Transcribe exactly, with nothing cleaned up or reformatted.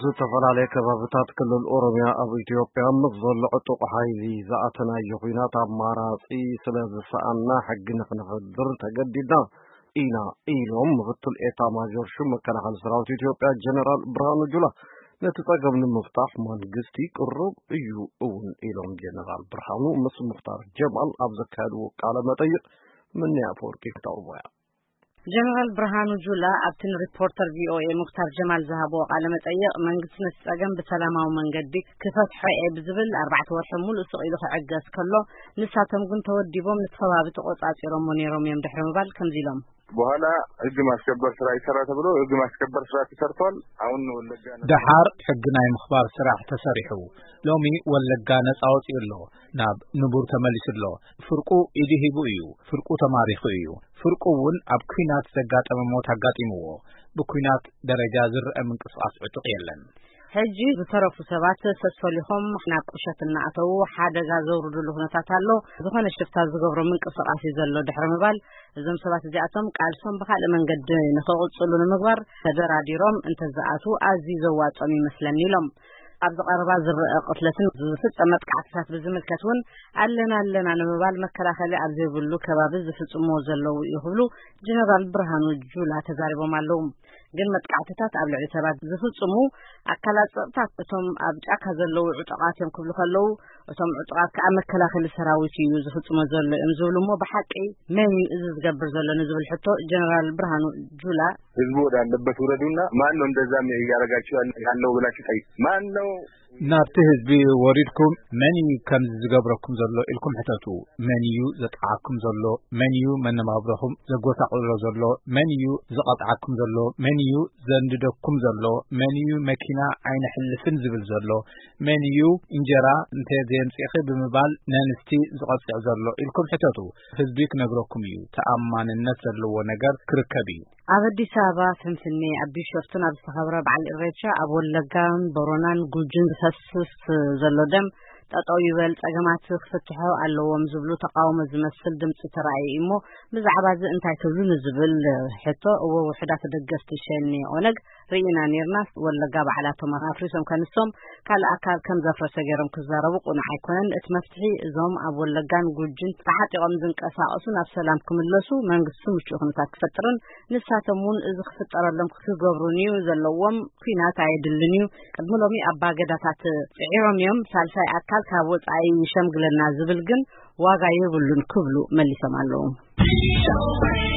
ዝተፈላልየ ከባቢታት ክልል ኦሮሚያ ኣብ ኢትዮጵያ ምስ ዘሎ ዕጡቕ ሓይሊ ዝኣተናዮ ኩናት ኣማራፂ ስለ ዝሰኣና ሕጊ ንኽነኽብር ተገዲድና ኢና ኢሎም ምክትል ኤታ ማዦር ሹም መከላኸሊ ሰራዊት ኢትዮጵያ ጀነራል ብርሃኑ ጁላ ነቲ ፀገም ንምፍታሕ መንግስቲ ቅሩብ እዩ እውን ኢሎም ጀነራል ብርሃኑ ምስ ሙኽታር ጀማል ኣብ ዘካየድዎ ቃለ መጠይቅ ምንያ አፈወርቂ ተውቦያ ጀነራል ብርሃኑ ጁላ ኣብትን ሪፖርተር ቪኦኤ ሙክታር ጀማል ዝሃቦ ቃለ መጠይቅ መንግስት ነቲ ፀገም በሰላማዊ መንገዲ ክፈትሖ እየ ብዝብል ኣርባዕተ ወርሒ ሙሉእ ስቕ ኢሉ ክዕገዝ ከሎ ንሳቶም ግን ተወዲቦም ነቲ ከባቢ ተቆፃፂሮም ነይሮም እዮም ድሕሪ ምባል ከምዚ ኢሎም በኋላ ህግ ማስከበር ስራ ይሰራ ተብሎ ህግ ማስከበር ስራ ተሰርቷል። አሁን ወለጋ ደሓር ሕጊ ናይ ምኽባር ስራሕ ተሰሪሑ ሎሚ ወለጋ ነፃ ወፂኡ ናብ ንቡር ተመሊሱሎ ፍርቁ ኢዲ ሂቡ እዩ ፍርቁ ተማሪኹ እዩ ፍርቁ እውን ኣብ ኩናት ዘጋጠመ ሞት አጋጢምዎ ብኩናት ደረጃ ዝርአ ምንቅስቃስ ዕጡቕ የለን ሕጂ ዝተረፉ ሰባት ተሰልፎም ናብ ቁሸት እናኣተው ሓደጋ ዘውርድሉ ኩነታት ኣሎ ዝኾነ ሽፍታ ዝገብሮ ምንቅስቃስ ዘሎ ድሕሪ ምባል እዞም ሰባት እዚኣቶም ቃልሶም ብካልእ መንገዲ ንኽቕፅሉ ንምግባር ተደራዲሮም እንተዝኣቱ ኣዝዩ ዘዋፅኦም ይመስለኒ ኢሎም ኣብ ዝቐረባ ዝርአ ቅትለትን ዝፍፀመ ጥቃዕትታት ብዝምልከት እውን ኣለና ኣለና ንምባል መከላኸሊ ኣብ ዘይብሉ ከባቢ ዝፍፅምዎ ዘለው ይኽብሉ ጀነራል ብርሃኑ ጁላ ተዛሪቦም ኣለው ግን መጥቃዕትታት ኣብ ልዕሊ ሰባት ዝፍፅሙ ኣካላት ፀጥታ እቶም ኣብ ጫካ ዘለው ዕጡቃት እዮም ክብሉ ከለው እቶም ዕጡቃት ከዓ መከላኸሊ ሰራዊት እዩ ዝፍፅሙ ዘሎ እዮም ዝብሉ እሞ ብሓቂ መን እዩ እዚ ዝገብር ዘሎ ንዝብል ሕቶ ጀነራል ብርሃኑ ጁላ ህዝቡ ወዳለበት ውረዱና ማን ነው እንደዛ ያረጋችሁ ያለው ብላችሁ ጠይቁ ማን ነው ናብቲ ህዝቢ ወሪድኩም መን እዩ ከም ዝገብረኩም ዘሎ ኢልኩም ሕተቱ መን እዩ ዘጥዓኩም ዘሎ መን እዩ መነባብሮኩም ዘጎሳቆሎ ዘሎ መን እዩ ዝቐጥዓኩም ዘሎ መን እዩ ዘንድደኩም ዘሎ መን እዩ መኪና ዓይነ ሕልፍን ዝብል ዘሎ መን እዩ እንጀራ እንተዘይምፅኺ ብምባል ነንስቲ ዝቐፅዕ ዘሎ ኢልኩም ሕተቱ ህዝቢ ክነግረኩም እዩ ተኣማንነት ዘለዎ ነገር ክርከብ እዩ ኣብ አዲስ አበባ ፍንፍኔ ኣብ ቢሾፍቱን ኣብ ዝተኸበረ በዓል ኢሬቻ ኣብ ወለጋን ቦረናን ጉጅን ዝፈስስ ዘሎ ደም ጠጠው ይበል ፀገማት ክፍትሑ ኣለዎም ዝብሉ ተቃውሞ ዝመስል ድምፂ ተራእዩ እሞ ብዛዕባ እዚ እንታይ ትብሉ ንዝብል ሕቶ እወ ውሕዳት ደገፍቲ ሸኔ ኦነግ ርኢና ነርና ወለጋ በዓላቶም ኣፍሪሶም ከንሶም ካልእ ኣካል ከም ዘፍረሰ ገይሮም ክዛረቡ ቁኑዕ ኣይኮነን እቲ መፍትሒ እዞም ኣብ ወለጋን ጉጅን ተሓጢቆም ዝንቀሳቀሱ ናብ ሰላም ክምለሱ መንግስቲ ምቹእ ኩነታት ክፈጥርን ንሳቶም እውን እዚ ክፍጠረሎም ክገብሩን እዩ ዘለዎም ኩናት ኣይድልን እዩ ቅድሚ ሎሚ ኣባገዳታት ፅዒሮም እዮም ሳልሳይ ኣካል ካብ ወፃኢ ሸምግለና ዝብል ግን ዋጋ የብሉን ክብሉ መሊሶም ኣለዉ